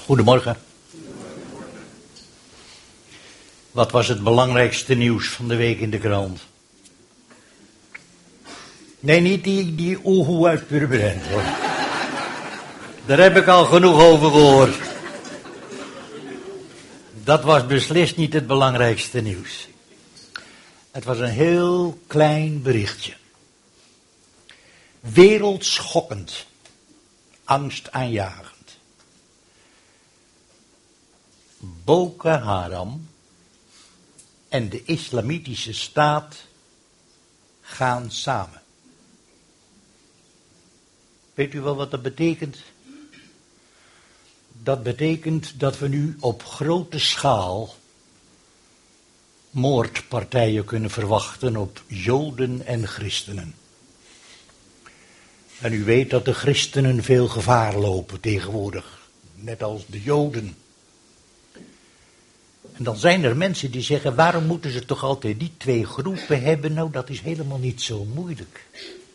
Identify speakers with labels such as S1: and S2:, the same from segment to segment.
S1: Goedemorgen. Wat was het belangrijkste nieuws van de week in de krant? Nee, niet die oehoe uit Purmerend, hoor. Daar heb ik al genoeg over gehoord. Dat was beslist niet het belangrijkste nieuws. Het was een heel klein berichtje. Wereldschokkend. Angstaanjagend. Boko Haram en de Islamitische Staat gaan samen. Weet u wel wat dat betekent? Dat betekent dat we nu op grote schaal moordpartijen kunnen verwachten op Joden en christenen. En u weet dat de christenen veel gevaar lopen tegenwoordig, net als de Joden. En dan zijn er mensen die zeggen, waarom moeten ze toch altijd die twee groepen hebben? Nou, dat is helemaal niet zo moeilijk.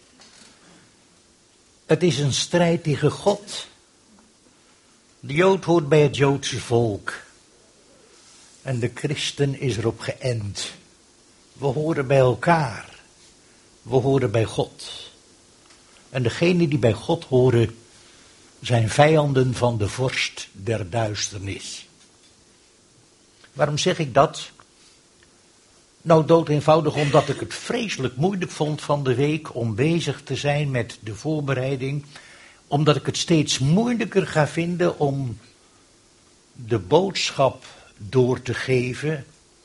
S1: Het is een strijd tegen God. De Jood hoort bij het Joodse volk. En de christen is erop geënt. We horen bij elkaar. We horen bij God. En degenen die bij God horen, zijn vijanden van de vorst der duisternis. Waarom zeg ik dat? Nou, dood eenvoudig omdat ik het vreselijk moeilijk vond van de week om bezig te zijn met de voorbereiding. Omdat ik het steeds moeilijker ga vinden om de boodschap door te geven.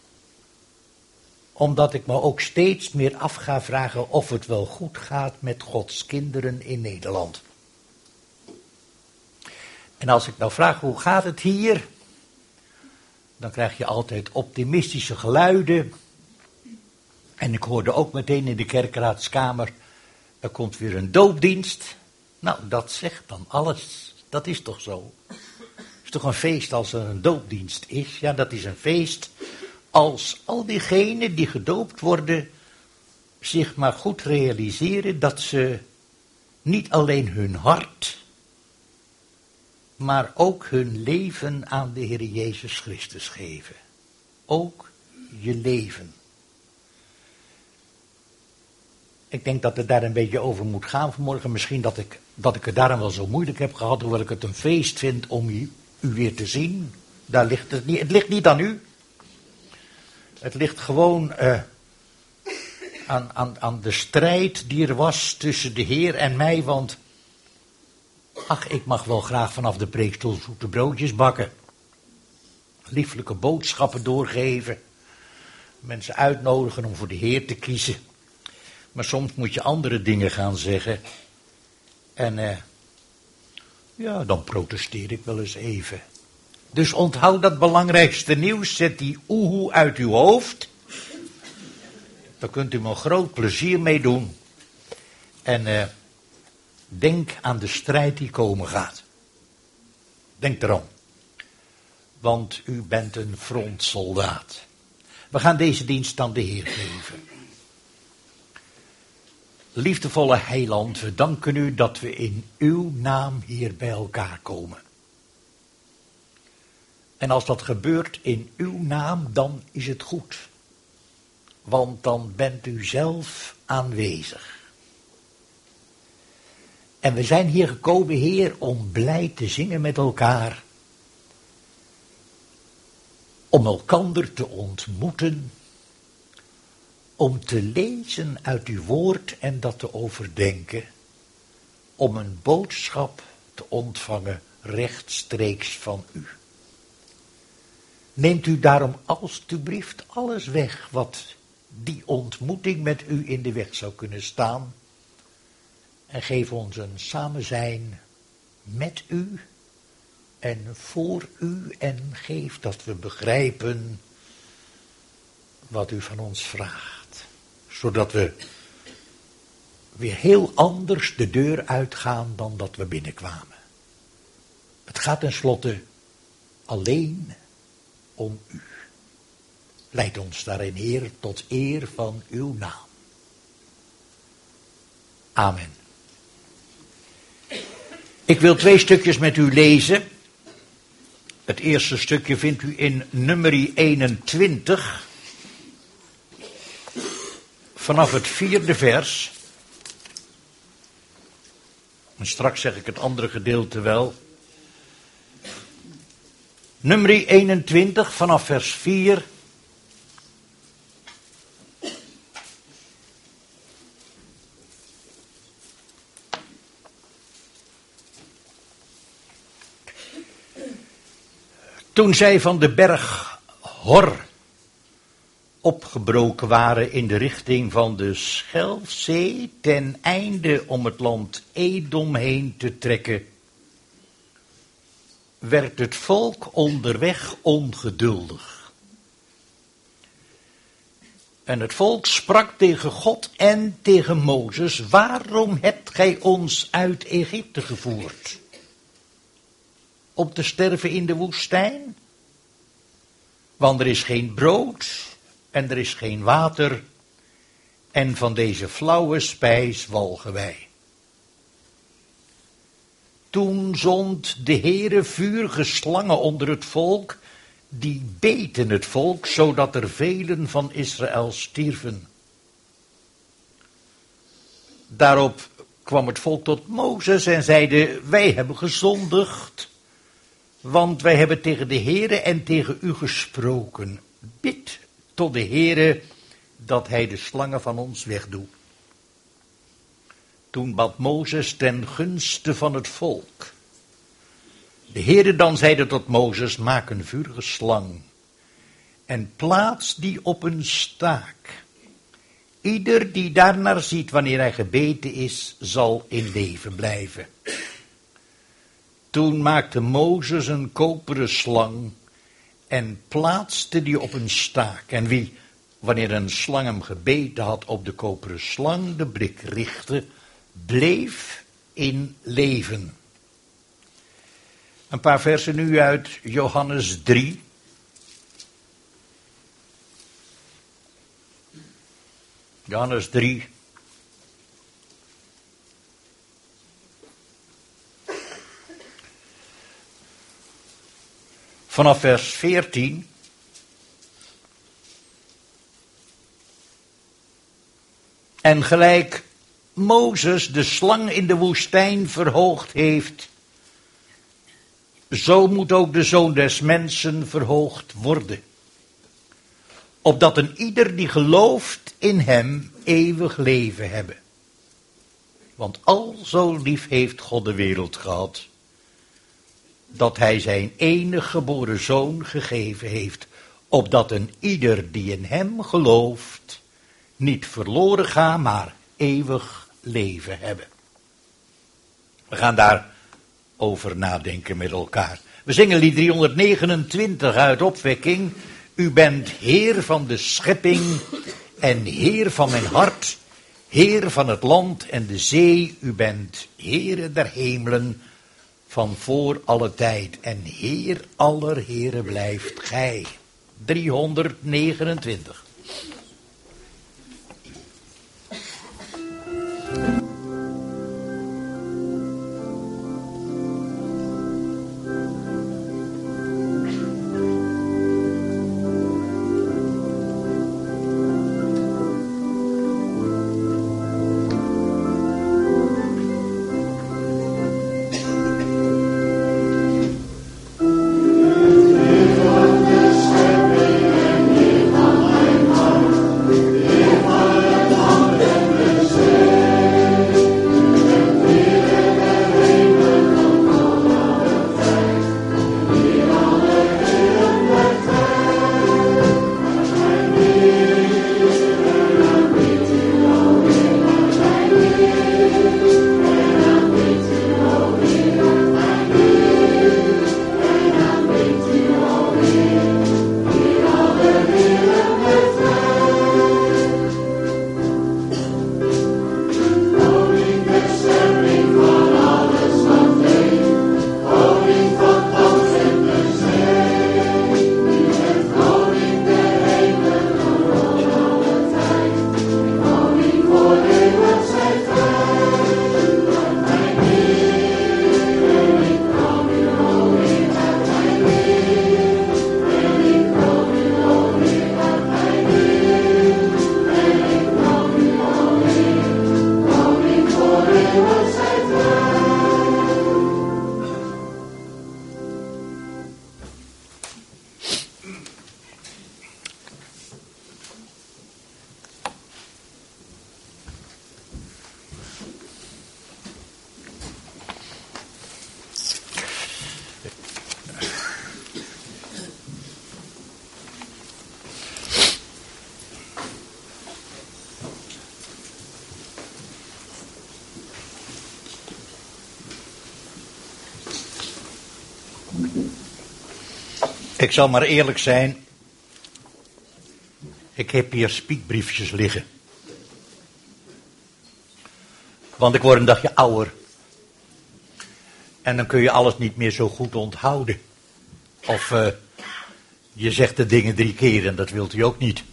S1: Omdat ik me ook steeds meer af ga vragen of het wel goed gaat met Gods kinderen in Nederland. En als ik nou vraag, hoe gaat het hier? Dan krijg je altijd optimistische geluiden. En ik hoorde ook meteen in de kerkraadskamer, er komt weer een doopdienst. Nou, dat zegt dan alles. Dat is toch zo? Het is toch een feest als er een doopdienst is? Ja, dat is een feest als al diegenen die gedoopt worden zich maar goed realiseren dat ze niet alleen hun hart, maar ook hun leven aan de Heer Jezus Christus geven. Ook je leven. Ik denk dat het daar een beetje over moet gaan vanmorgen. Misschien dat ik het daarom wel zo moeilijk heb gehad, hoewel ik het een feest vind om u weer te zien. Daar ligt het niet. Het ligt niet aan u. Het ligt gewoon aan de strijd die er was tussen de Heer en mij, want ach, ik mag wel graag vanaf de preekstoel zoete broodjes bakken. Lieflijke boodschappen doorgeven. Mensen uitnodigen om voor de Heer te kiezen. Maar soms moet je andere dingen gaan zeggen. En ja, dan protesteer ik wel eens even. Dus onthoud dat belangrijkste nieuws. Zet die oehoe uit uw hoofd. Daar kunt u me een groot plezier mee doen. En denk aan de strijd die komen gaat. Denk erom. Want u bent een frontsoldaat. We gaan deze dienst aan de Heer geven. Liefdevolle Heiland, we danken u dat we in uw naam hier bij elkaar komen. En als dat gebeurt in uw naam, dan is het goed. Want dan bent u zelf aanwezig. En we zijn hier gekomen, Heer, om blij te zingen met elkaar. Om elkander te ontmoeten. Om te lezen uit uw woord en dat te overdenken. Om een boodschap te ontvangen rechtstreeks van u. Neemt u daarom alstublieft alles weg wat die ontmoeting met u in de weg zou kunnen staan. En geef ons een samenzijn met u en voor u en geef dat we begrijpen wat u van ons vraagt. Zodat we weer heel anders de deur uitgaan dan dat we binnenkwamen. Het gaat tenslotte alleen om u. Leid ons daarin, Heer, tot eer van uw naam. Amen. Ik wil 2 stukjes met u lezen Het eerste stukje vindt u in Numeri 21, vanaf het 4e vers. En straks zeg ik het andere gedeelte wel. Numeri 21, vanaf vers 4. Toen zij van de berg Hor opgebroken waren in de richting van de Schelfzee, ten einde om het land Edom heen te trekken, werd het volk onderweg ongeduldig. En het volk sprak tegen God en tegen Mozes: waarom hebt gij ons uit Egypte gevoerd? Om te sterven in de woestijn? Want er is geen brood en er is geen water, en van deze flauwe spijs walgen wij. Toen zond de Heere vurige slangen onder het volk, die beten het volk, zodat er velen van Israël stierven. Daarop kwam het volk tot Mozes en zeide: wij hebben gezondigd, want wij hebben tegen de Heere en tegen u gesproken. Bid tot de Heere dat hij de slangen van ons wegdoet. Toen bad Mozes ten gunste van het volk. De Heere dan zeide tot Mozes: maak een vurige slang en plaats die op een staak. Ieder die daarnaar ziet wanneer hij gebeten is, zal in leven blijven. Toen maakte Mozes een koperen slang en plaatste die op een staak. En wie, wanneer een slang hem gebeten had, op de koperen slang de blik richtte, bleef in leven. Een paar versen nu uit Johannes 3. Johannes 3. Vanaf vers 14. En gelijk Mozes de slang in de woestijn verhoogd heeft, zo moet ook de Zoon des Mensen verhoogd worden. Opdat een ieder die gelooft in hem eeuwig leven hebben. Want al zo lief heeft God de wereld gehad, dat hij zijn enige geboren Zoon gegeven heeft, opdat een ieder die in hem gelooft niet verloren gaat, maar eeuwig leven hebben. We gaan daarover nadenken met elkaar. We zingen lied 329 uit Opwekking. U bent Heer van de schepping en Heer van mijn hart, Heer van het land en de zee. U bent Heere der hemelen, van voor alle tijd. En Heer aller heren blijft gij. 329. Ik zal maar eerlijk zijn. Ik heb hier spiekbriefjes liggen. Want ik word een dagje ouder. En dan kun je alles niet meer zo goed onthouden. Of je zegt de dingen 3 keer en dat wilt u ook niet.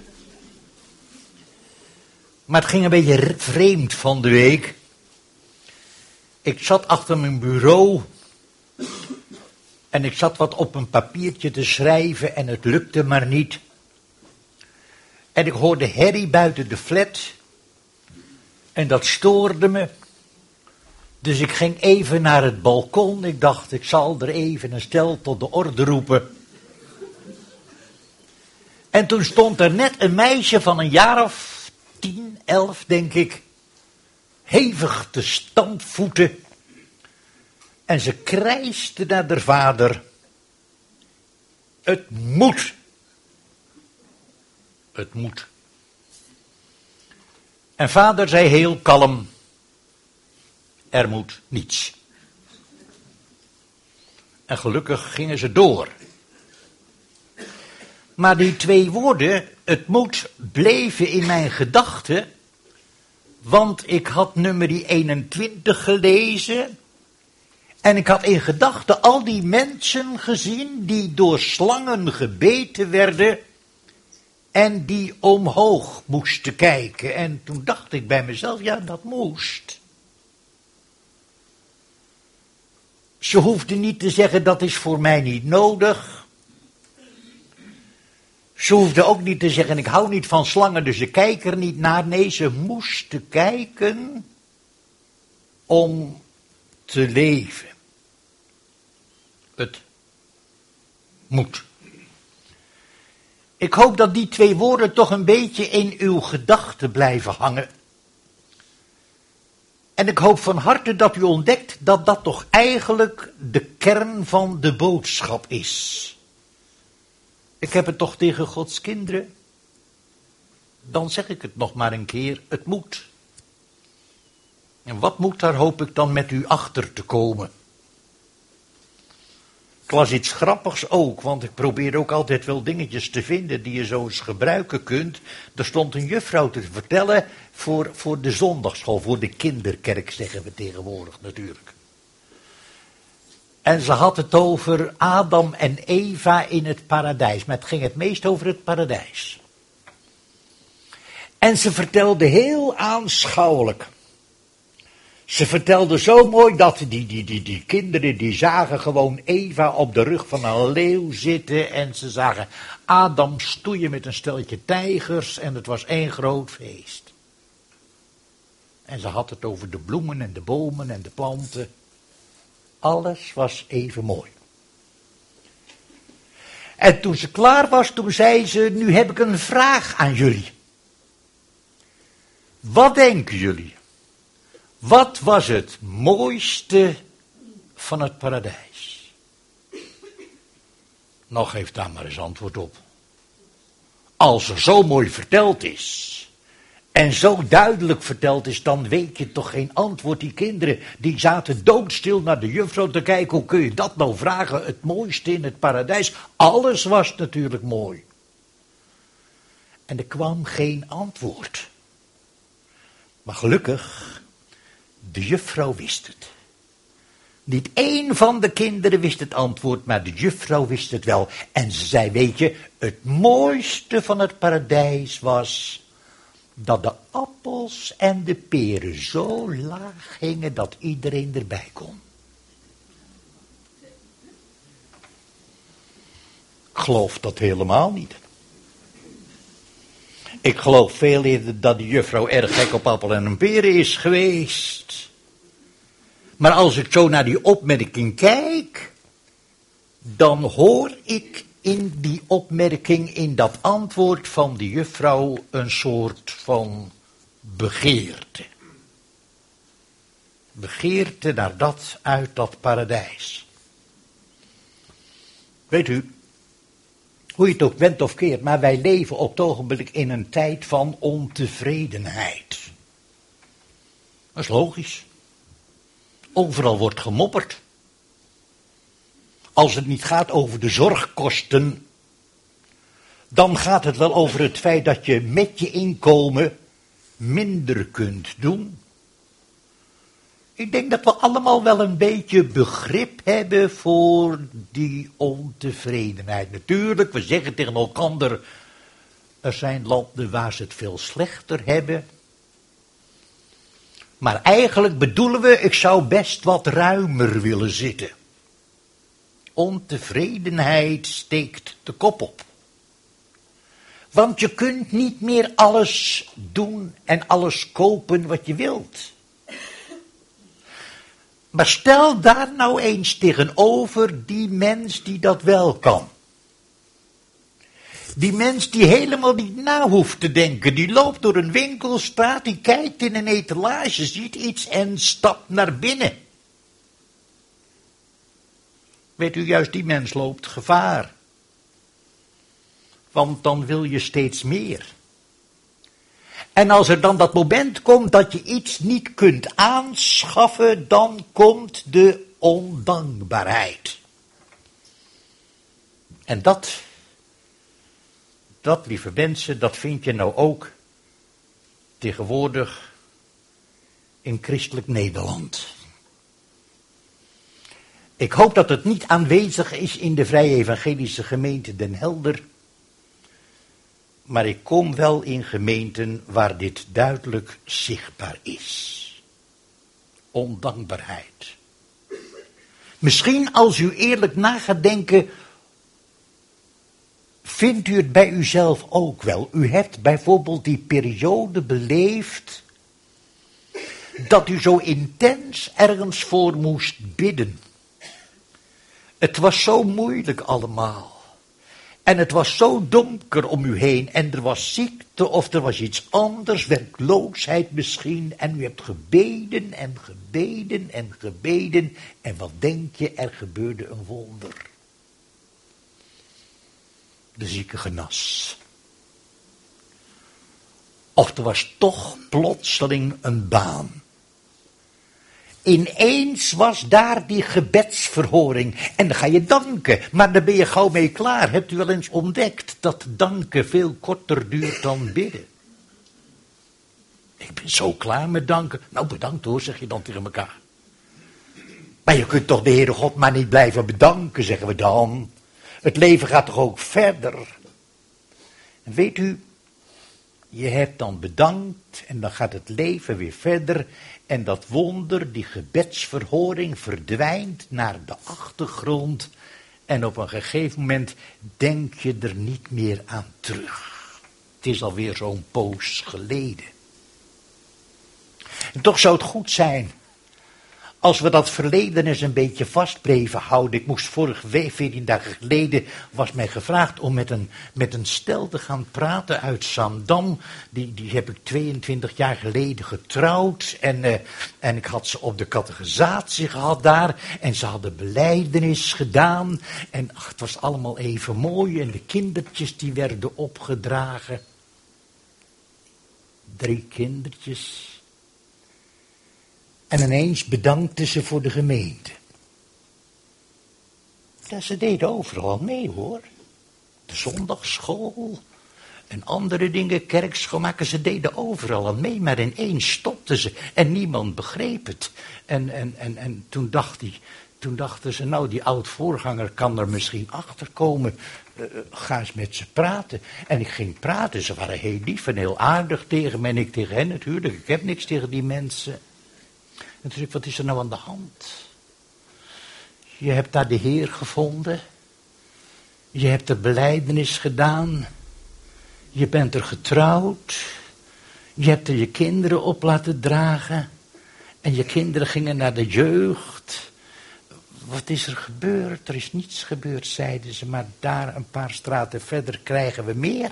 S1: Maar het ging een beetje vreemd van de week. Ik zat achter mijn bureau. En ik zat wat op een papiertje te schrijven en het lukte maar niet. En ik hoorde herrie buiten de flat. En dat stoorde me. Dus ik ging even naar het balkon. Ik dacht, ik zal er even een stel tot de orde roepen. En toen stond er net een meisje van een jaar of 10, 11 denk ik. Hevig te stampvoeten. En ze krijste naar haar vader. Het moet. Het moet. En vader zei heel kalm. Er moet niets. En gelukkig gingen ze door. Maar die 2 woorden, het moet, bleven in mijn gedachten. Want ik had nummer 21 gelezen. En ik had in gedachten al die mensen gezien die door slangen gebeten werden. En die omhoog moesten kijken. En toen dacht ik bij mezelf, ja, dat moest. Ze hoefde niet te zeggen, dat is voor mij niet nodig. Ze hoefde ook niet te zeggen, ik hou niet van slangen, dus ik kijk er niet naar. Nee, ze moesten kijken om te leven. Het moet. Ik hoop dat die 2 woorden toch een beetje in uw gedachten blijven hangen. En ik hoop van harte dat u ontdekt dat dat toch eigenlijk de kern van de boodschap is. Ik heb het toch tegen Gods kinderen. Dan zeg ik het nog maar een keer, het moet. En wat moet, daar hoop ik dan met u achter te komen. Ik las iets grappigs ook, want ik probeer ook altijd wel dingetjes te vinden die je zo eens gebruiken kunt. Er stond een juffrouw te vertellen voor de zondagschool, voor de kinderkerk zeggen we tegenwoordig natuurlijk. En ze had het over Adam en Eva in het paradijs, maar het ging het meest over het paradijs. En ze vertelde heel aanschouwelijk. Ze vertelde zo mooi dat die kinderen die zagen gewoon Eva op de rug van een leeuw zitten. En ze zagen Adam stoeien met een steltje tijgers en het was 1 groot feest. En ze had het over de bloemen en de bomen en de planten. Alles was even mooi. En toen ze klaar was, toen zei ze, nu heb ik een vraag aan jullie. Wat denken jullie? Wat was het mooiste van het paradijs? Nou, geef daar maar eens antwoord op. Als er zo mooi verteld is, en zo duidelijk verteld is, dan weet je toch geen antwoord. Die kinderen, die zaten doodstil naar de juffrouw te kijken. Hoe kun je dat nou vragen? Het mooiste in het paradijs. Alles was natuurlijk mooi. En er kwam geen antwoord. Maar gelukkig, de juffrouw wist het. Niet 1 van de kinderen wist het antwoord, maar de juffrouw wist het wel. En ze zei, weet je, het mooiste van het paradijs was dat de appels en de peren zo laag hingen dat iedereen erbij kon. Ik geloof dat helemaal niet. Ik geloof veel eerder dat de juffrouw erg gek op appel en peren is geweest. Maar als ik zo naar die opmerking kijk, dan hoor ik in die opmerking, in dat antwoord van de juffrouw, een soort van begeerte. Begeerte naar dat uit dat paradijs. Weet u, hoe je het ook went of keert, maar wij leven op het ogenblik in een tijd van ontevredenheid. Dat is logisch. Overal wordt gemopperd. Als het niet gaat over de zorgkosten, dan gaat het wel over het feit dat je met je inkomen minder kunt doen. Ik denk dat we allemaal wel een beetje begrip hebben voor die ontevredenheid. Natuurlijk, we zeggen tegen elkaar, er zijn landen waar ze het veel slechter hebben. Maar eigenlijk bedoelen we, ik zou best wat ruimer willen zitten. Ontevredenheid steekt de kop op. Want je kunt niet meer alles doen en alles kopen wat je wilt. Maar stel daar nou eens tegenover die mens die dat wel kan. Die mens die helemaal niet na hoeft te denken. Die loopt door een winkelstraat, die kijkt in een etalage, ziet iets en stapt naar binnen. Weet u, juist die mens loopt gevaar. Want dan wil je steeds meer. En als er dan dat moment komt dat je iets niet kunt aanschaffen, dan komt de ondankbaarheid. En dat, lieve mensen, dat vind je nou ook tegenwoordig in christelijk Nederland. Ik hoop dat het niet aanwezig is in de Vrije Evangelische Gemeente Den Helder. Maar ik kom wel in gemeenten waar dit duidelijk zichtbaar is. Ondankbaarheid. Misschien als u eerlijk na gaat denken, vindt u het bij uzelf ook wel. U hebt bijvoorbeeld die periode beleefd dat u zo intens ergens voor moest bidden. Het was zo moeilijk allemaal. En het was zo donker om u heen en er was ziekte of er was iets anders, werkloosheid misschien. En u hebt gebeden en gebeden en gebeden. En wat denk je, er gebeurde een wonder. De zieke genas. Of er was toch plotseling een baan. Ineens was daar die gebedsverhoring. En dan ga je danken. Maar dan ben je gauw mee klaar. Hebt u wel eens ontdekt dat danken veel korter duurt dan bidden? Ik ben zo klaar met danken. Nou, bedankt hoor, zeg je dan tegen elkaar. Maar je kunt toch de Heere God maar niet blijven bedanken, zeggen we dan. Het leven gaat toch ook verder. En weet u, je hebt dan bedankt en dan gaat het leven weer verder. En dat wonder, die gebedsverhoring, verdwijnt naar de achtergrond. En op een gegeven moment denk je er niet meer aan terug. Het is alweer zo'n poos geleden. En toch zou het goed zijn als we dat verleden eens een beetje vast bleven houden. Ik moest vorige week, 14 dagen geleden, was mij gevraagd om met een stel te gaan praten uit Zaandam. Die heb ik 22 jaar geleden getrouwd. En ik had ze op de catechisatie gehad daar. En ze hadden belijdenis gedaan. En het was allemaal even mooi. En de kindertjes die werden opgedragen. 3 kindertjes. En ineens bedankte ze voor de gemeente. Ja, ze deden overal mee hoor. De zondagsschool en andere dingen, kerk schoonmaken, ze deden overal aan mee. Maar ineens stopten ze en niemand begreep het. En toen dachten ze, nou die oud-voorganger kan er misschien achter komen. Ga eens met ze praten. En ik ging praten, ze waren heel lief en heel aardig tegen me en ik tegen hen natuurlijk. Ik heb niks tegen die mensen. En toen zei ik, wat is er nou aan de hand? Je hebt daar de Heer gevonden. Je hebt er belijdenis gedaan. Je bent er getrouwd. Je hebt er je kinderen op laten dragen. En je kinderen gingen naar de jeugd. Wat is er gebeurd? Er is niets gebeurd, zeiden ze. Maar daar een paar straten verder krijgen we meer.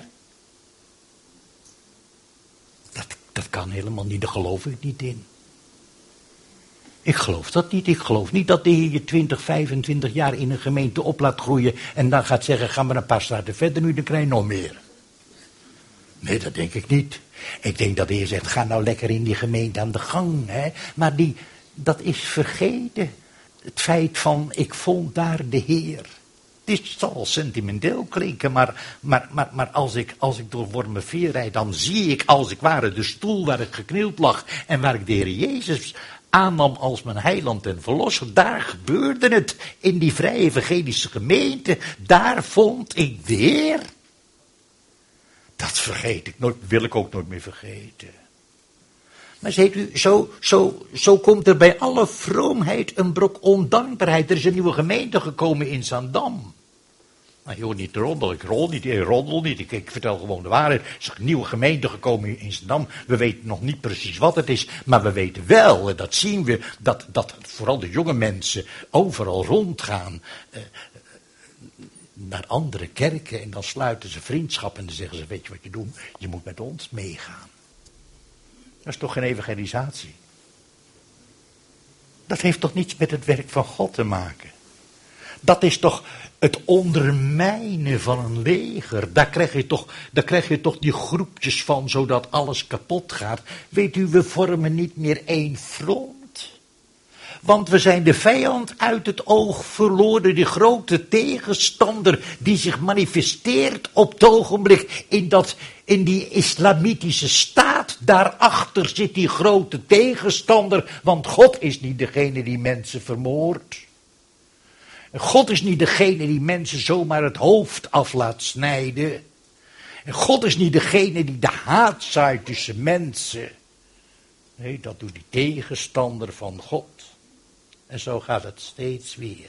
S1: Dat kan helemaal niet, daar geloof ik niet in. Ik geloof dat niet. Ik geloof niet dat de Heer je 20, 25 jaar in een gemeente op laat groeien en dan gaat zeggen, ga maar een paar straten verder nu, dan krijg je nog meer. Nee, dat denk ik niet. Ik denk dat de Heer zegt, ga nou lekker in die gemeente aan de gang. Hè? Maar dat is vergeten. het feit van, ik vond daar de Heer. Dit zal sentimenteel klinken, maar als ik door Wormerveer rijd, dan zie ik als ik ware de stoel waar ik geknield lag en waar ik de Heer Jezus aannam als mijn heiland en verlosser. Daar gebeurde het, in die vrije evangelische gemeente. Daar vond ik de Heer. Dat vergeet ik nooit, wil ik ook nooit meer vergeten. Maar ziet u, zo komt er bij alle vroomheid een brok ondankbaarheid. Er is een nieuwe gemeente gekomen in Zaandam. Nou, je hoort niet te roddelen, ik roddel niet, ik vertel gewoon de waarheid. Er is een nieuwe gemeente gekomen in Zaandam. We weten nog niet precies wat het is, maar we weten wel, en dat zien we, dat vooral de jonge mensen overal rondgaan. Naar andere kerken en dan sluiten ze vriendschap en dan zeggen ze, weet je wat je doet? Je moet met ons meegaan. Dat is toch geen evangelisatie? Dat heeft toch niets met het werk van God te maken? Dat is toch het ondermijnen van een leger. Daar krijg je toch die groepjes van, zodat alles kapot gaat. Weet u, we vormen niet meer één front. Want we zijn de vijand uit het oog verloren, die grote tegenstander die zich manifesteert op het ogenblik in die islamitische staat. Daarachter zit die grote tegenstander, want God is niet degene die mensen vermoordt. God is niet degene die mensen zomaar het hoofd af laat snijden. En God is niet degene die de haat zaait tussen mensen. Nee, dat doet die tegenstander van God. En zo gaat het steeds weer.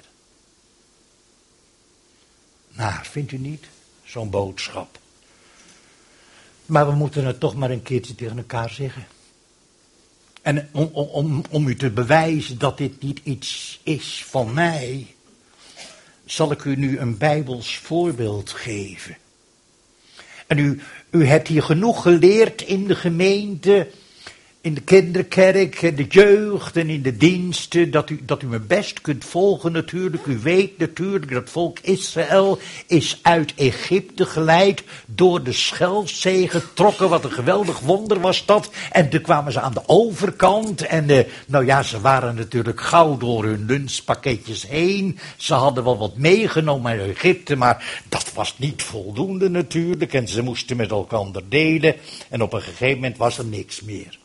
S1: Nou, vindt u niet? Zo'n boodschap. Maar we moeten het toch maar een keertje tegen elkaar zeggen. En om u te bewijzen dat dit niet iets is van mij, zal ik u nu een Bijbels voorbeeld geven. En u hebt hier genoeg geleerd in de gemeente, in de kinderkerk, de jeugd en in de diensten, dat u me best kunt volgen natuurlijk. U weet natuurlijk dat volk Israël is uit Egypte geleid, door de Schelfzee getrokken. Wat een geweldig wonder was dat. En toen kwamen ze aan de overkant en ze waren natuurlijk gauw door hun lunchpakketjes heen. Ze hadden wel wat meegenomen uit Egypte, maar dat was niet voldoende natuurlijk. En ze moesten met elkaar delen en op een gegeven moment was er niks meer.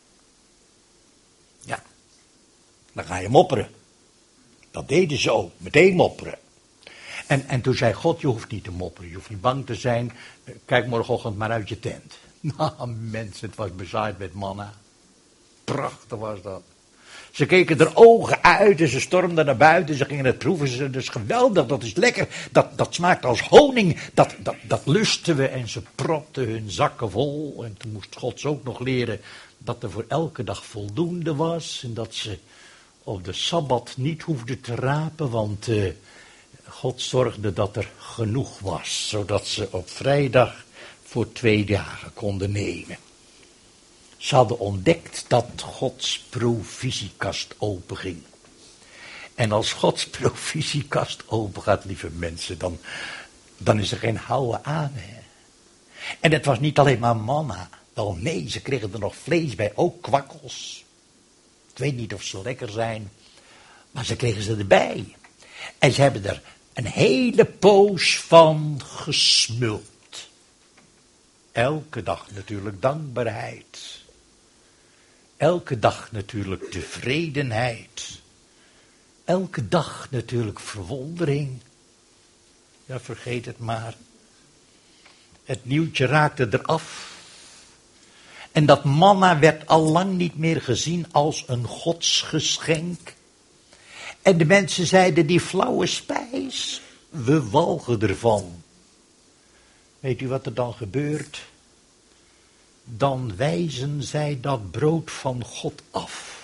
S1: Ja, dan ga je mopperen. Dat deden ze ook, meteen mopperen. En toen zei God, je hoeft niet te mopperen, je hoeft niet bang te zijn. Kijk morgenochtend maar uit je tent. Nou mensen, het was bezaaid met manna. Prachtig was dat. Ze keken er ogen uit en ze stormden naar buiten. Ze gingen het proeven. Dat is geweldig, dat is lekker. Dat smaakt als honing. Dat lusten we. En ze propten hun zakken vol. En toen moest God ook nog leren dat er voor elke dag voldoende was. En dat ze op de Sabbat niet hoefden te rapen. Want God zorgde dat er genoeg was. Zodat ze op vrijdag voor 2 dagen konden nemen. Ze hadden ontdekt dat Gods provisiekast openging. En als Gods provisiekast open gaat, lieve mensen, dan is er geen houden aan. Hè? En het was niet alleen maar manna. Wel nee, ze kregen er nog vlees bij, ook kwakkels. Ik weet niet of ze lekker zijn, maar ze kregen ze erbij. En ze hebben er een hele poos van gesmuld. Elke dag natuurlijk dankbaarheid. Elke dag natuurlijk tevredenheid. Elke dag natuurlijk verwondering. Ja, vergeet het maar. Het nieuwtje raakte eraf. En dat manna werd al lang niet meer gezien als een godsgeschenk. En de mensen zeiden, die flauwe spijs, we walgen ervan. Weet u wat er dan gebeurt? Dan wijzen zij dat brood van God af.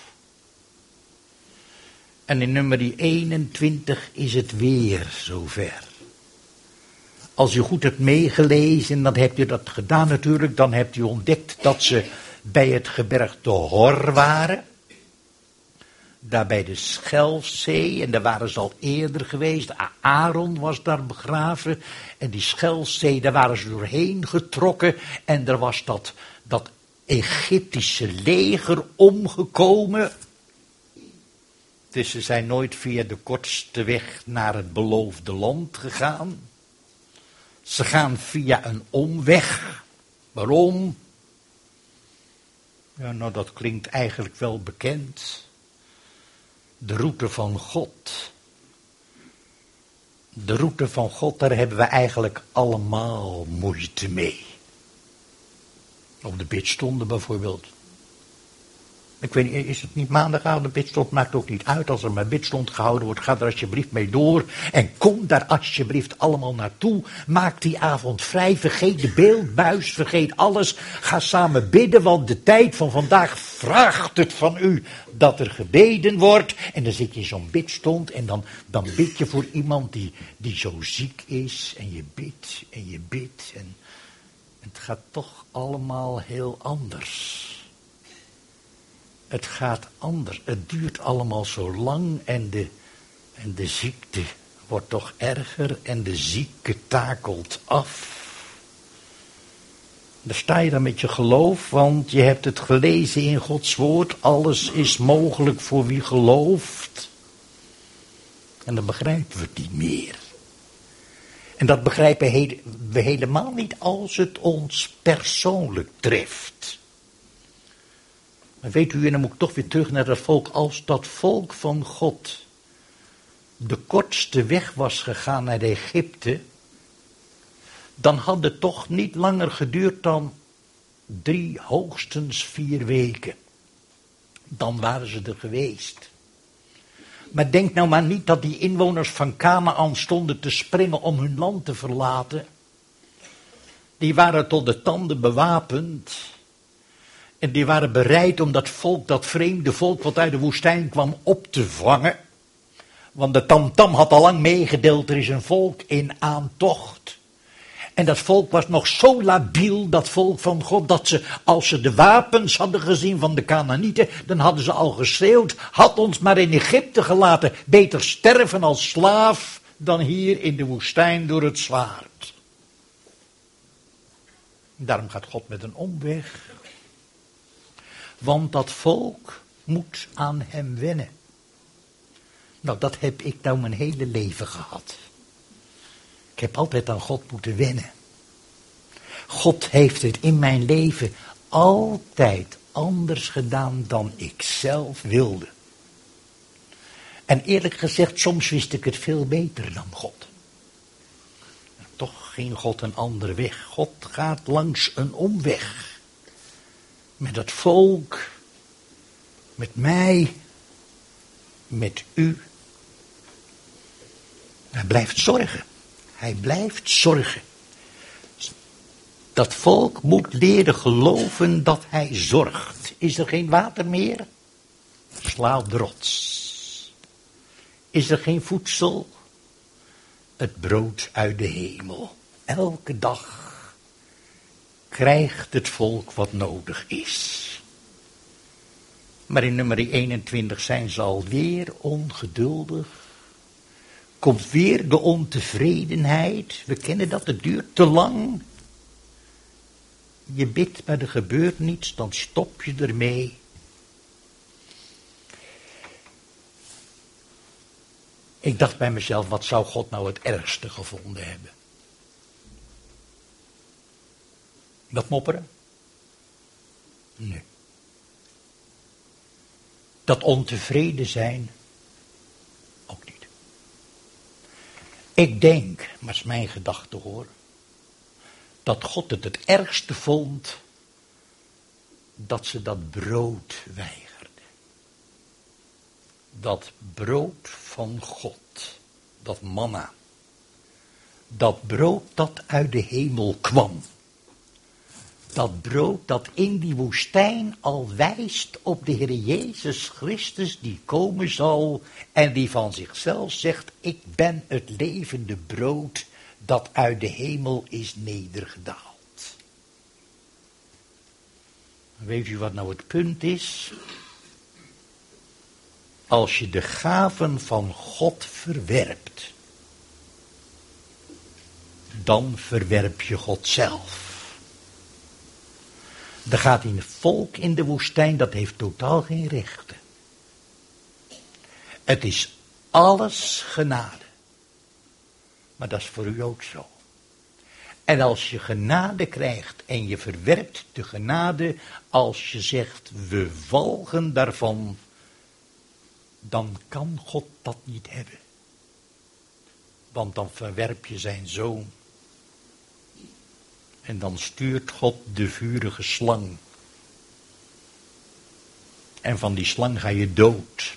S1: En in nummer 21 is het weer zover. Als u goed hebt meegelezen, dan hebt u dat gedaan natuurlijk, dan hebt u ontdekt dat ze bij het gebergte Hor waren. Daar bij de Schelfzee, en daar waren ze al eerder geweest. Aaron was daar begraven. En die Schelfzee, daar waren ze doorheen getrokken. En er was dat Egyptische leger omgekomen. Dus ze zijn nooit via de kortste weg naar het beloofde land gegaan. Ze gaan via een omweg. Waarom? Ja, nou, dat klinkt eigenlijk wel bekend. De route van God. De route van God, daar hebben we eigenlijk allemaal moeite mee. Op de bidstonden bijvoorbeeld. Ik weet niet, is het niet maandagavond de bidstond? Maakt ook niet uit. Als er maar bidstond gehouden wordt, ga er alsjeblieft mee door. En kom daar alsjeblieft allemaal naartoe. Maak die avond vrij. Vergeet de beeldbuis. Vergeet alles. Ga samen bidden, want de tijd van vandaag vraagt het van u dat er gebeden wordt. En dan zit je in zo'n bidstond en dan bid je voor iemand die zo ziek is. En je bidt en je bidt. En het gaat toch allemaal heel anders. Het gaat anders. Het duurt allemaal zo lang en de ziekte wordt toch erger en de zieke takelt af. Daar sta je dan met je geloof, want je hebt het gelezen in Gods woord. Alles is mogelijk voor wie gelooft. En dan begrijpen we het niet meer. En dat begrijpen we helemaal niet als het ons persoonlijk treft. Maar weet u, en dan moet ik toch weer terug naar dat volk. Als dat volk van God de kortste weg was gegaan naar Egypte, dan had het toch niet langer geduurd dan 3, hoogstens 4 weken. Dan waren ze er geweest. Maar denk nou maar niet dat die inwoners van Kanaan stonden te springen om hun land te verlaten. Die waren tot de tanden bewapend. En die waren bereid om dat volk, dat vreemde volk wat uit de woestijn kwam, op te vangen. Want de tamtam had al lang meegedeeld, er is een volk in aantocht. En dat volk was nog zo labiel, dat volk van God, dat ze, als ze de wapens hadden gezien van de Kanaanieten, dan hadden ze al geschreeuwd, had ons maar in Egypte gelaten, beter sterven als slaaf dan hier in de woestijn door het zwaard. Daarom gaat God met een omweg. Want dat volk moet aan hem wennen. Nou, dat heb ik nou mijn hele leven gehad. Ik heb altijd aan God moeten wennen. God heeft het in mijn leven altijd anders gedaan dan ik zelf wilde. En eerlijk gezegd, soms wist ik het veel beter dan God. En toch ging God een andere weg. God gaat langs een omweg. Met het volk, met mij, met u. Hij blijft zorgen. Hij blijft zorgen. Dat volk moet leren geloven dat hij zorgt. Is er geen water meer? Sla op de rots. Is er geen voedsel? Het brood uit de hemel. Elke dag krijgt het volk wat nodig is. Maar in nummer 21 zijn ze alweer ongeduldig. Komt weer de ontevredenheid. We kennen dat, het duurt te lang. Je bidt, maar er gebeurt niets, dan stop je ermee. Ik dacht bij mezelf, wat zou God nou het ergste gevonden hebben? Dat mopperen? Nee. Dat ontevreden zijn? Ook niet. Ik denk, maar is mijn gedachte hoor, dat God het ergste vond dat ze dat brood weigerde. Dat brood van God, dat manna, dat brood dat uit de hemel kwam. Dat brood dat in die woestijn al wijst op de Heer Jezus Christus die komen zal en die van zichzelf zegt, ik ben het levende brood dat uit de hemel is nedergedaald. Weet u wat nou het punt is? Als je de gaven van God verwerpt, dan verwerp je God zelf. Er gaat een volk in de woestijn, dat heeft totaal geen rechten. Het is alles genade. Maar dat is voor u ook zo. En als je genade krijgt en je verwerpt de genade, als je zegt we walgen daarvan, dan kan God dat niet hebben. Want dan verwerp je zijn zoon. En dan stuurt God de vurige slang. En van die slang ga je dood.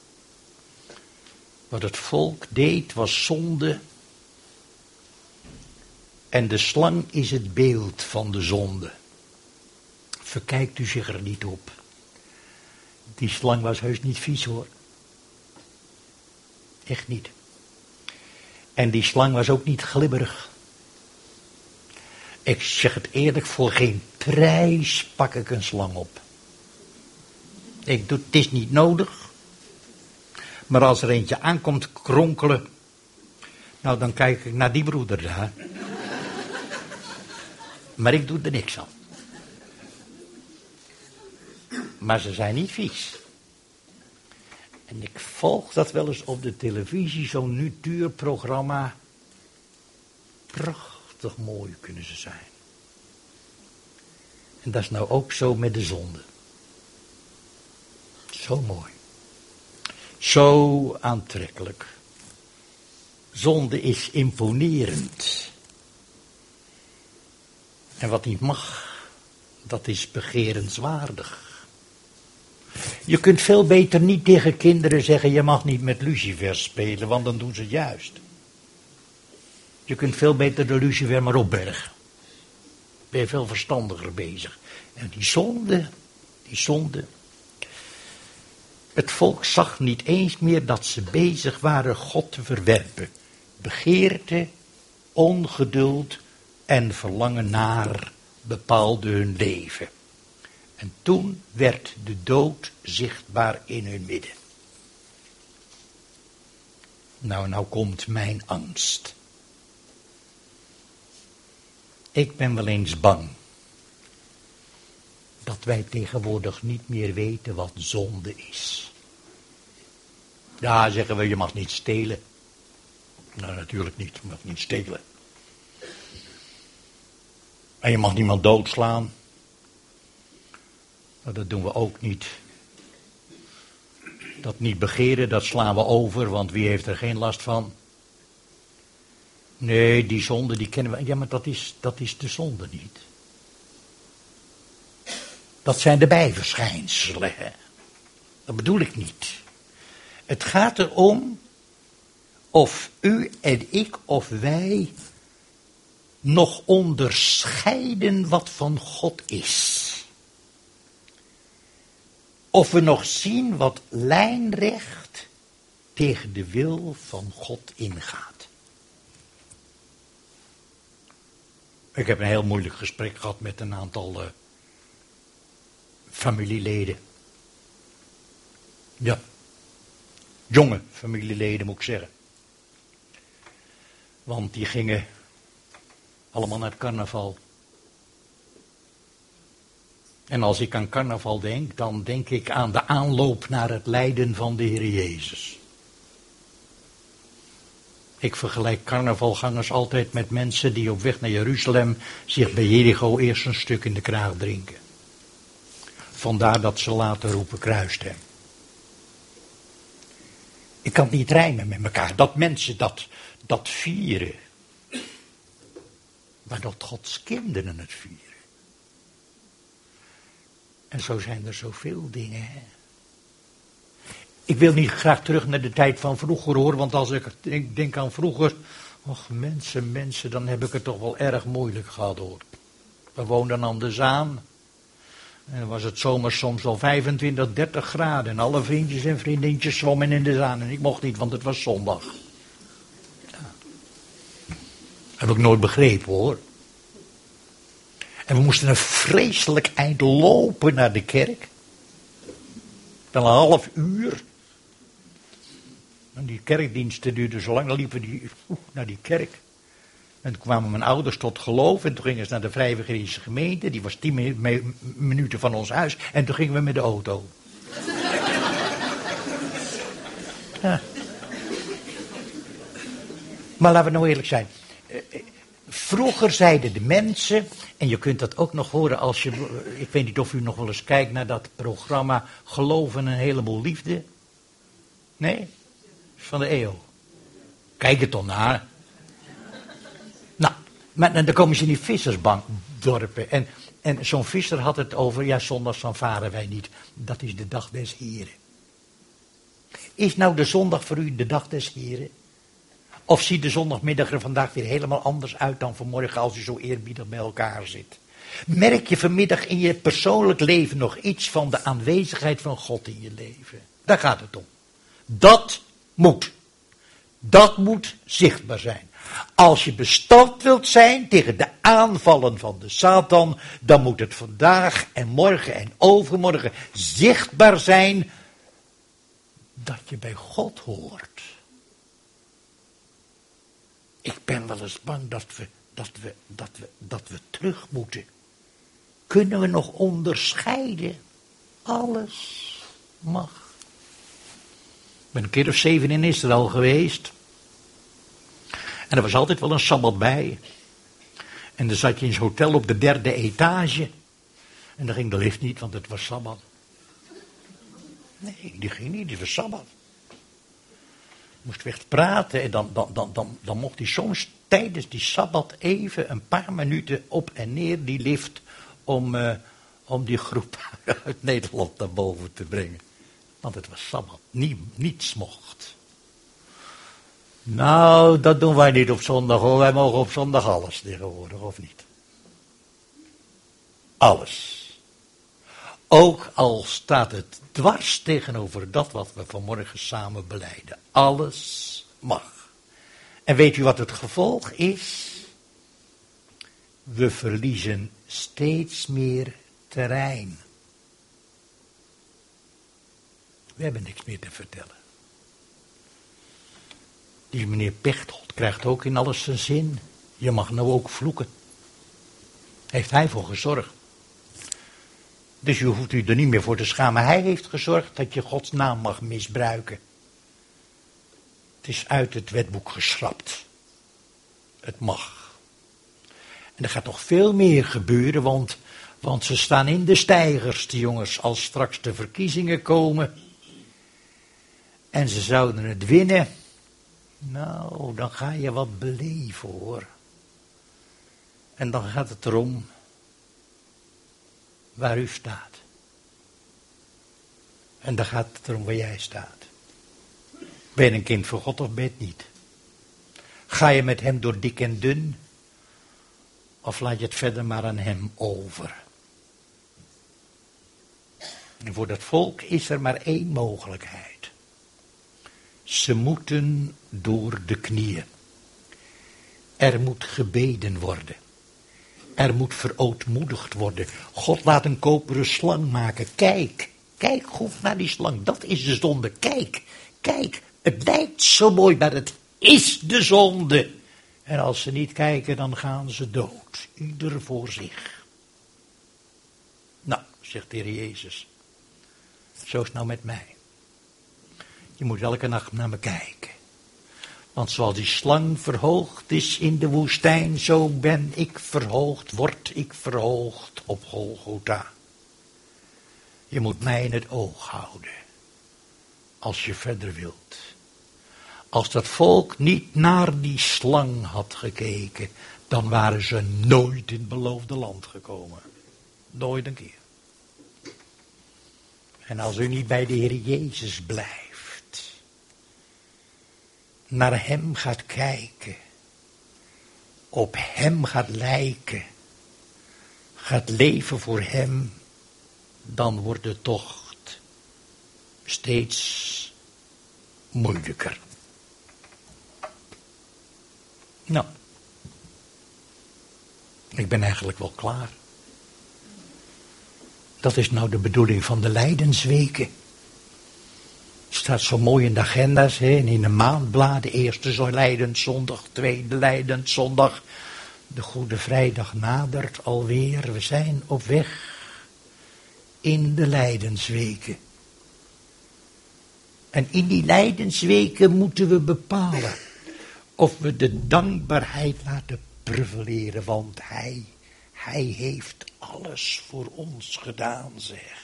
S1: Wat het volk deed was zonde. En de slang is het beeld van de zonde. Verkijkt u zich er niet op. Die slang was heus niet vies hoor. Echt niet. En die slang was ook niet glibberig. Ik zeg het eerlijk, voor geen prijs pak ik een slang op. Het is niet nodig. Maar als er eentje aankomt kronkelen, nou dan kijk ik naar die broeder daar. Maar ik doe er niks aan. Maar ze zijn niet vies. En ik volg dat wel eens op de televisie, zo'n natuurprogramma. Prachtig mooi kunnen ze zijn. En dat is nou ook zo met de zonde. Zo mooi. Zo aantrekkelijk. Zonde is imponerend. En wat niet mag, dat is begerenswaardig. Je kunt veel beter niet tegen kinderen zeggen, je mag niet met lucifers spelen, want dan doen ze het juist. Je kunt veel beter de lucifer maar opbergen. Ben je veel verstandiger bezig. En die zonde. Het volk zag niet eens meer dat ze bezig waren God te verwerpen. Begeerte, ongeduld en verlangen naar bepaalde hun leven. En toen werd de dood zichtbaar in hun midden. Nou komt mijn angst. Ik ben wel eens bang dat wij tegenwoordig niet meer weten wat zonde is. Ja, zeggen we, je mag niet stelen. Nou, natuurlijk niet, je mag niet stelen. En je mag niemand doodslaan. Nou, dat doen we ook niet. Dat niet begeren, dat slaan we over, want wie heeft er geen last van? Nee, die zonde, die kennen we. Ja, maar dat is de zonde niet. Dat zijn de bijverschijnselen. Dat bedoel ik niet. Het gaat erom of u en ik of wij nog onderscheiden wat van God is. Of we nog zien wat lijnrecht tegen de wil van God ingaat. Ik heb een heel moeilijk gesprek gehad met een aantal familieleden. Ja, jonge familieleden moet ik zeggen. Want die gingen allemaal naar het carnaval. En als ik aan carnaval denk, dan denk ik aan de aanloop naar het lijden van de Heer Jezus. Ik vergelijk carnavalgangers altijd met mensen die op weg naar Jeruzalem zich bij Jericho eerst een stuk in de kraag drinken. Vandaar dat ze later roepen kruist hem. Ik kan het niet rijmen met elkaar, dat mensen dat vieren. Maar dat Gods kinderen het vieren. En zo zijn er zoveel dingen. Hè? Ik wil niet graag terug naar de tijd van vroeger hoor. Want als ik denk aan vroeger. Och mensen, dan heb ik het toch wel erg moeilijk gehad hoor. We woonden aan de Zaan. En dan was het zomers soms al 25, 30 graden. En alle vriendjes en vriendinnetjes zwommen in de Zaan. En ik mocht niet, want het was zondag. Ja. Heb ik nooit begrepen hoor. En we moesten een vreselijk eind lopen naar de kerk. Wel een half uur. En die kerkdiensten duurden zo lang, dan liepen die naar die kerk. En toen kwamen mijn ouders tot geloof en toen gingen ze naar de Vrijgerechte gemeente. Die was 10 minuten van ons huis en toen gingen we met de auto. Ja. Maar laten we nou eerlijk zijn. Vroeger zeiden de mensen, en je kunt dat ook nog horen als je, ik weet niet of u nog wel eens kijkt naar dat programma Geloof en een heleboel liefde. Nee? Van de EO. Kijk het dan naar. Nou, maar dan komen ze in die vissersbankdorpen. En zo'n visser had het over, ja, zondags dan varen wij niet. Dat is de dag des Heren. Is nou de zondag voor u de dag des Heren? Of ziet de zondagmiddag er vandaag weer helemaal anders uit dan vanmorgen als u zo eerbiedig bij elkaar zit? Merk je vanmiddag in je persoonlijk leven nog iets van de aanwezigheid van God in je leven? Daar gaat het om. Dat moet zichtbaar zijn. Als je bestand wilt zijn tegen de aanvallen van de Satan, dan moet het vandaag en morgen en overmorgen zichtbaar zijn dat je bij God hoort. Ik ben wel eens bang dat we terug moeten. Kunnen we nog onderscheiden? Alles mag. Ik ben een keer of 7 in Israël geweest. En er was altijd wel een sabbat bij. En dan zat je in zo'n hotel op de 3e etage. En dan ging de lift niet, want het was sabbat. Nee, die ging niet, die was sabbat. Moest echt praten en dan mocht hij soms tijdens die sabbat even een paar minuten op en neer die lift om die groep uit Nederland naar boven te brengen. Want het was sabbat, niets mocht. Nou, dat doen wij niet op zondag hoor, wij mogen op zondag alles tegenwoordig, of niet? Alles. Ook al staat het dwars tegenover dat wat we vanmorgen samen belijden. Alles mag. En weet u wat het gevolg is? We verliezen steeds meer terrein. We hebben niks meer te vertellen. Die meneer Pechtold krijgt ook in alles zijn zin. Je mag nou ook vloeken. Heeft hij voor gezorgd. Dus je hoeft u er niet meer voor te schamen. Hij heeft gezorgd dat je Gods naam mag misbruiken. Het is uit het wetboek geschrapt. Het mag. En er gaat nog veel meer gebeuren, want ze staan in de steigers, die jongens, als straks de verkiezingen komen. En ze zouden het winnen. Nou, dan ga je wat beleven hoor. En dan gaat het erom waar u staat. En dan gaat het erom waar jij staat. Ben je een kind van God of ben je het niet? Ga je met hem door dik en dun? Of laat je het verder maar aan hem over? En voor dat volk is er maar één mogelijkheid. Ze moeten door de knieën. Er moet gebeden worden. Er moet verootmoedigd worden. God laat een koperen slang maken. Kijk goed naar die slang. Dat is de zonde. Kijk. Het lijkt zo mooi, maar het is de zonde. En als ze niet kijken, dan gaan ze dood. Ieder voor zich. Nou, zegt de Heer Jezus. Zo is het nou met mij. Je moet elke nacht naar me kijken. Want zoals die slang verhoogd is in de woestijn, zo ben ik verhoogd, word ik verhoogd op Golgotha. Je moet mij in het oog houden. Als je verder wilt. Als dat volk niet naar die slang had gekeken, dan waren ze nooit in het beloofde land gekomen. Nooit een keer. En als u niet bij de Heer Jezus blijft, naar hem gaat kijken, op hem gaat lijken, gaat leven voor hem, dan wordt de tocht steeds moeilijker. Nou, ik ben eigenlijk wel klaar. Dat is nou de bedoeling van de Lijdensweken. Het staat zo mooi in de agenda's, en in de maandbladen. Eerste Lijdenszondag, tweede Lijdenszondag. De Goede Vrijdag nadert alweer. We zijn op weg in de Lijdensweken. En in die lijdensweken moeten we bepalen of we de dankbaarheid laten prevaleren. Want hij heeft alles voor ons gedaan, zeg.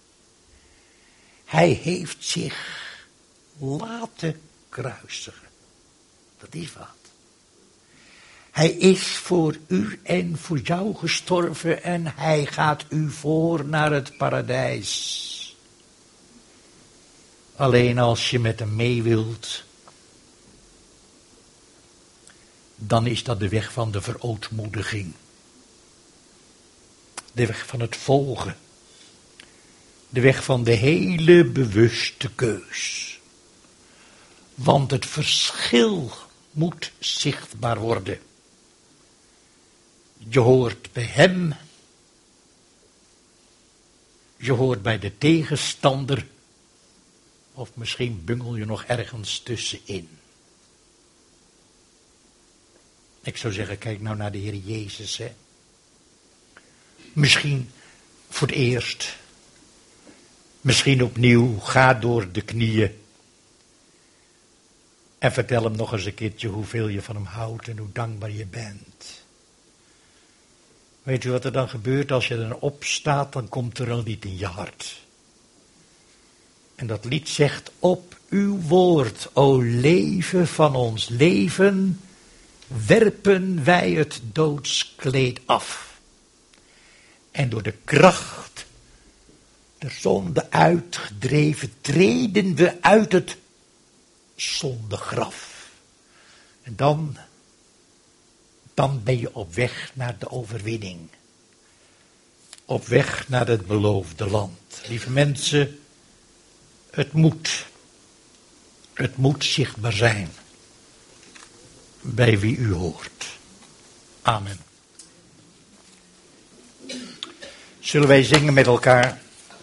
S1: Hij heeft zich laten kruisigen. Dat is wat. Hij is voor u en voor jou gestorven en hij gaat u voor naar het paradijs. Alleen als je met hem mee wilt, dan is dat de weg van de verootmoediging. De weg van het volgen. De weg van de hele bewuste keus. Want het verschil moet zichtbaar worden. Je hoort bij hem. Je hoort bij de tegenstander. Of misschien bungel je nog ergens tussenin. Ik zou zeggen, kijk nou naar de Heer Jezus. Hè. Misschien voor het eerst. Misschien opnieuw, ga door de knieën. En vertel hem nog eens een keertje hoeveel je van hem houdt en hoe dankbaar je bent. Weet u wat er dan gebeurt als je er opstaat, dan komt er een lied in je hart. En dat lied zegt, op uw woord, o leven van ons leven, werpen wij het doodskleed af. En door de kracht der zonde uitgedreven, treden we uit het zondegraf. En dan ben je op weg naar de overwinning. Op weg naar het beloofde land. Lieve mensen, het moet zichtbaar zijn bij wie u hoort. Amen. Zullen wij zingen met elkaar?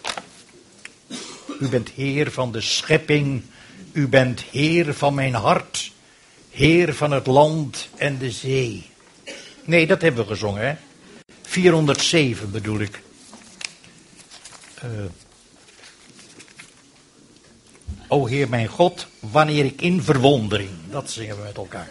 S1: U bent Heer van de schepping, u bent Heer van mijn hart, Heer van het land en de zee. Nee, dat hebben we gezongen, hè? 407 bedoel ik. O Heer mijn God, wanneer ik in verwondering, dat zingen we met elkaar.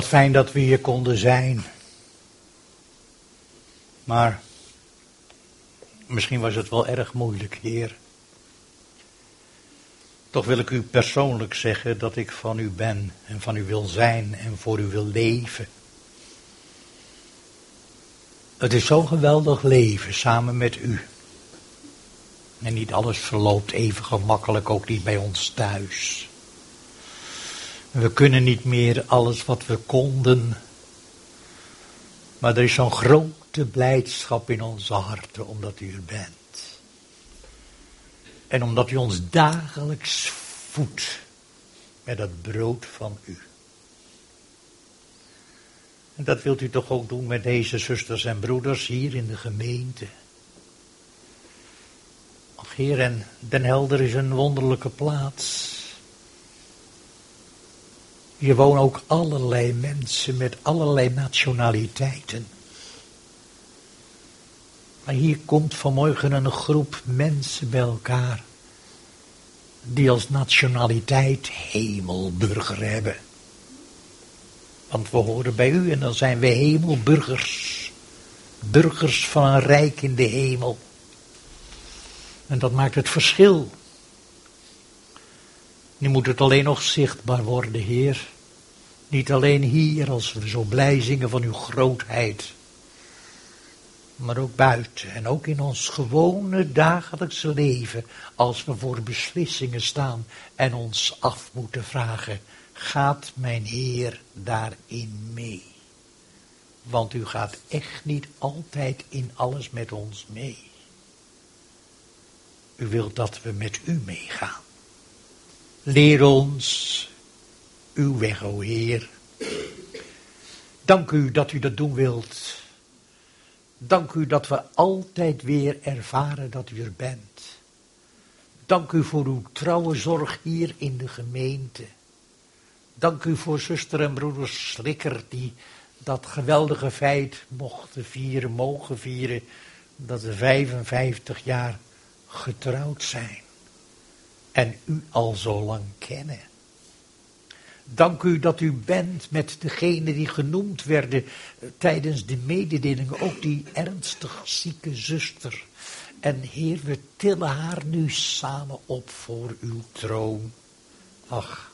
S1: Wat fijn dat we hier konden zijn. Maar misschien was het wel erg moeilijk, Heer. Toch wil ik u persoonlijk zeggen dat ik van u ben en van u wil zijn en voor u wil leven. Het is zo'n geweldig leven samen met u. En niet alles verloopt even gemakkelijk, ook niet bij ons thuis. We kunnen niet meer alles wat we konden. Maar er is zo'n grote blijdschap in onze harten omdat u er bent. En omdat u ons dagelijks voedt met het brood van u. En dat wilt u toch ook doen met deze zusters en broeders hier in de gemeente. Ach Heer, en Den Helder is een wonderlijke plaats. Hier wonen ook allerlei mensen met allerlei nationaliteiten. Maar hier komt vanmorgen een groep mensen bij elkaar die als nationaliteit hemelburger hebben. Want we horen bij u en dan zijn we hemelburgers. Burgers van een rijk in de hemel. En dat maakt het verschil. Nu moet het alleen nog zichtbaar worden, Heer. Niet alleen hier, als we zo blij zingen van uw grootheid. Maar ook buiten en ook in ons gewone dagelijkse leven. Als we voor beslissingen staan en ons af moeten vragen. Gaat mijn Heer daarin mee? Want u gaat echt niet altijd in alles met ons mee. U wilt dat we met u meegaan. Leer ons uw weg, o Heer. Dank u dat u dat doen wilt. Dank u dat we altijd weer ervaren dat u er bent. Dank u voor uw trouwe zorg hier in de gemeente. Dank u voor zuster en broeder Slikker die dat geweldige feit mogen vieren, dat we 55 jaar getrouwd zijn. En u al zo lang kennen. Dank u dat u bent met degenen die genoemd werden tijdens de mededeling. Ook die ernstig zieke zuster. En Heer, we tillen haar nu samen op voor uw troon. Ach,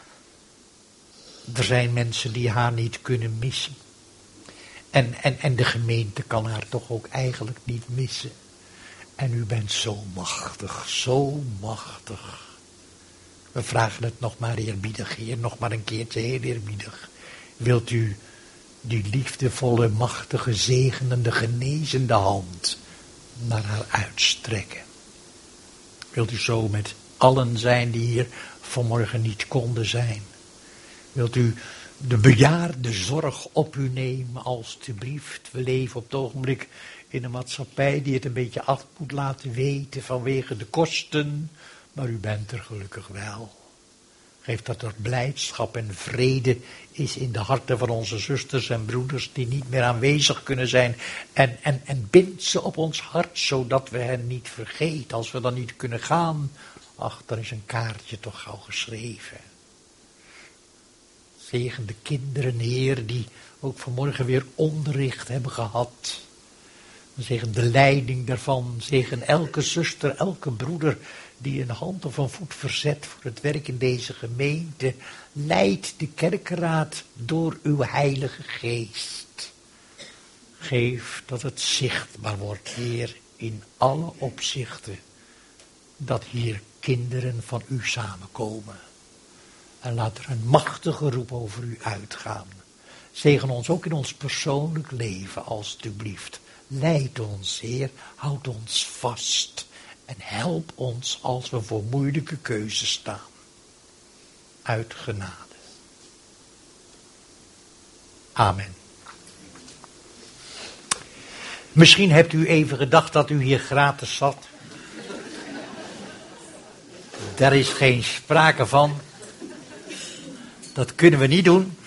S1: er zijn mensen die haar niet kunnen missen. En de gemeente kan haar toch ook eigenlijk niet missen. En u bent zo machtig, zo machtig. We vragen het nog maar eerbiedig, Heer, nog maar een keertje heel eerbiedig. Wilt u die liefdevolle, machtige, zegenende, genezende hand naar haar uitstrekken? Wilt u zo met allen zijn die hier vanmorgen niet konden zijn? Wilt u de bejaarde zorg op u nemen, alstublieft? We leven op het ogenblik in een maatschappij die het een beetje af moet laten weten vanwege de kosten. Maar u bent er gelukkig wel. Geef dat er blijdschap en vrede is in de harten van onze zusters en broeders die niet meer aanwezig kunnen zijn. En bind ze op ons hart, zodat we hen niet vergeten. Als we dan niet kunnen gaan, ach, dan is een kaartje toch gauw geschreven. Zegen de kinderen, Heer, die ook vanmorgen weer onderricht hebben gehad. Zegen de leiding daarvan, zegen elke zuster, elke broeder die een hand of een voet verzet voor het werk in deze gemeente. Leid de kerkenraad door uw heilige geest. Geef dat het zichtbaar wordt, Heer, in alle opzichten, dat hier kinderen van u samenkomen. En laat er een machtige roep over u uitgaan. Zegen ons ook in ons persoonlijk leven, alstublieft. Leid ons, Heer, houd ons vast en help ons als we voor moeilijke keuzes staan. Uit genade. Amen. Misschien hebt u even gedacht dat u hier gratis zat. Daar is geen sprake van. Dat kunnen we niet doen.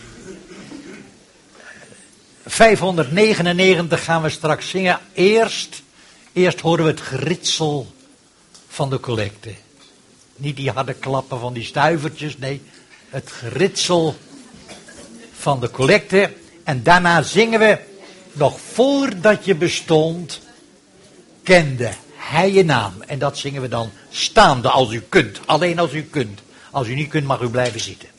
S1: 599 gaan we straks zingen. Eerst horen we het geritsel van de collecte. Niet die harde klappen van die stuivertjes, nee, het geritsel van de collecte. En daarna zingen we, nog voordat je bestond, kende hij je naam. En dat zingen we dan staande als u kunt. Alleen als u kunt. Als u niet kunt mag u blijven zitten.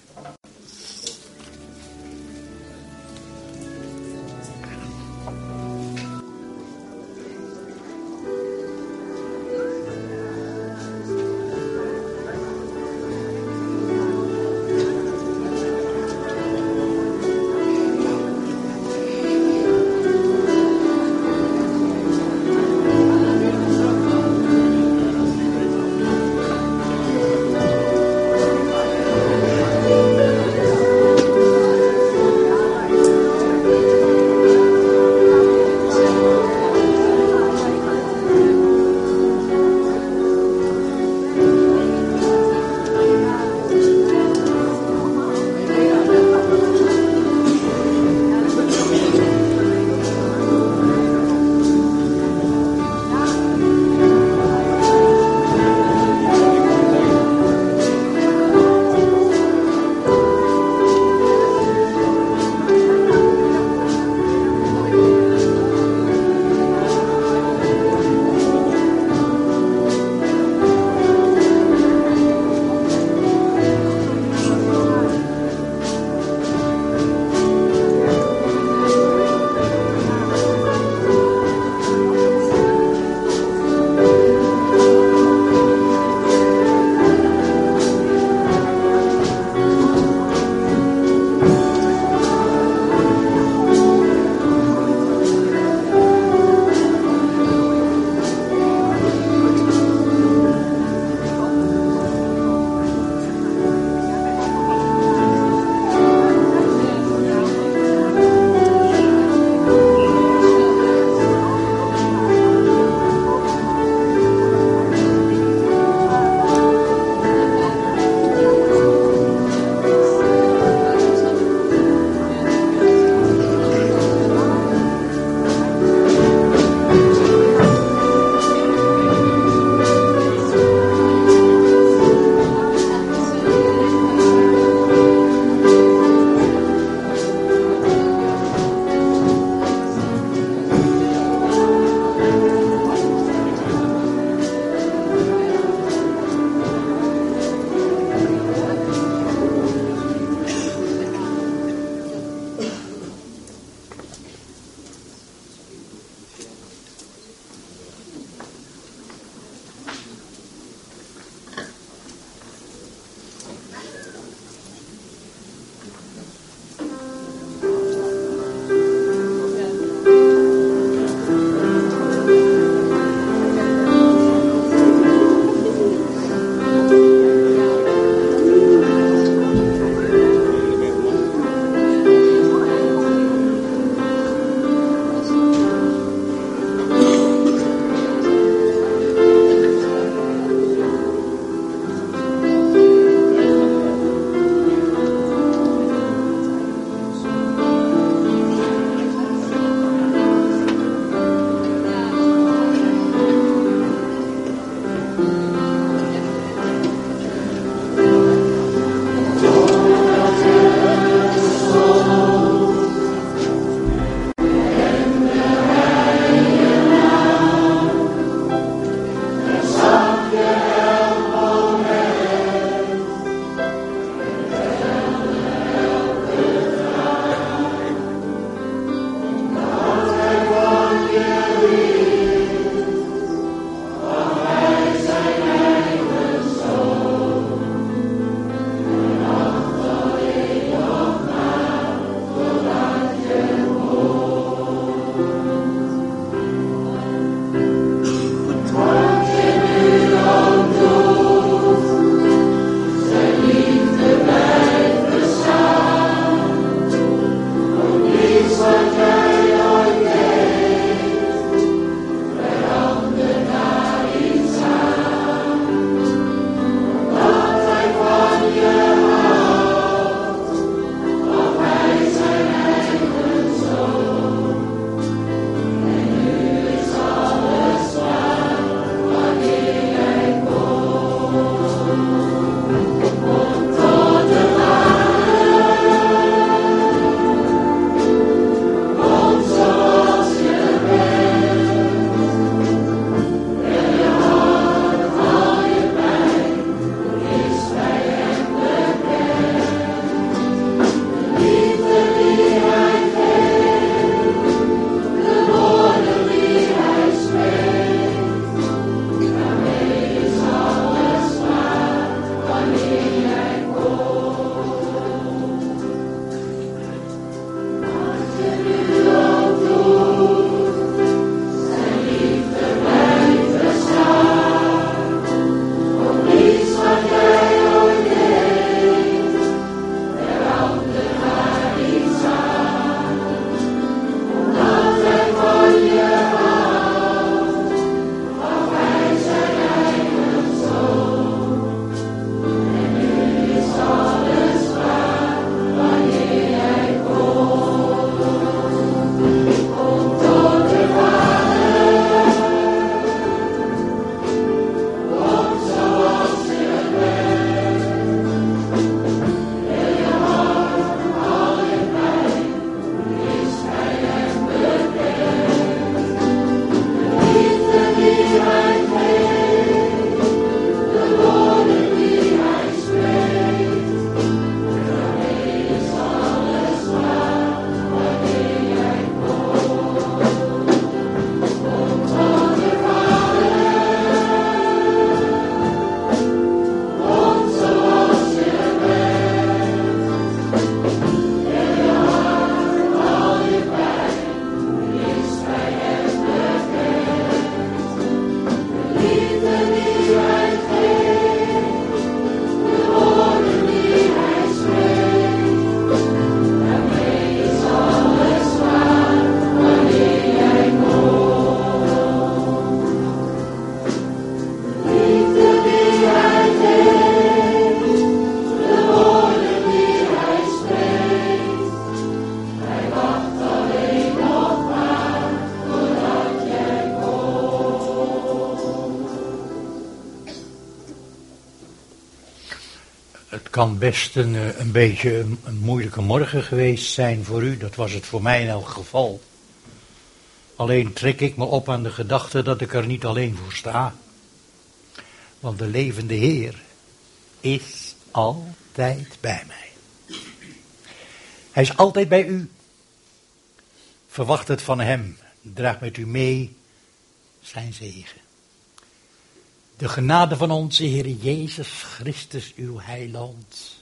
S1: kan best een beetje een moeilijke morgen geweest zijn voor u. Dat was het voor mij in elk geval. Alleen trek ik me op aan de gedachte dat ik er niet alleen voor sta. Want de levende Heer is altijd bij mij. Hij is altijd bij u. Verwacht het van hem. Draag met u mee zijn zegen. De genade van onze Heer Jezus Christus, uw heiland.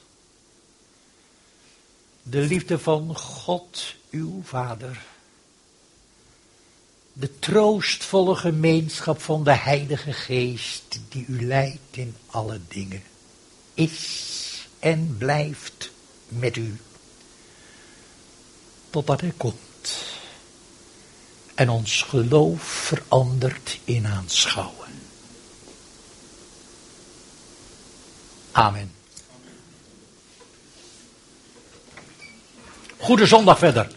S1: De liefde van God, uw Vader. De troostvolle gemeenschap van de Heilige Geest, die u leidt in alle dingen, is en blijft met u, totdat hij komt en ons geloof verandert in aanschouwen. Amen. Goede zondag verder.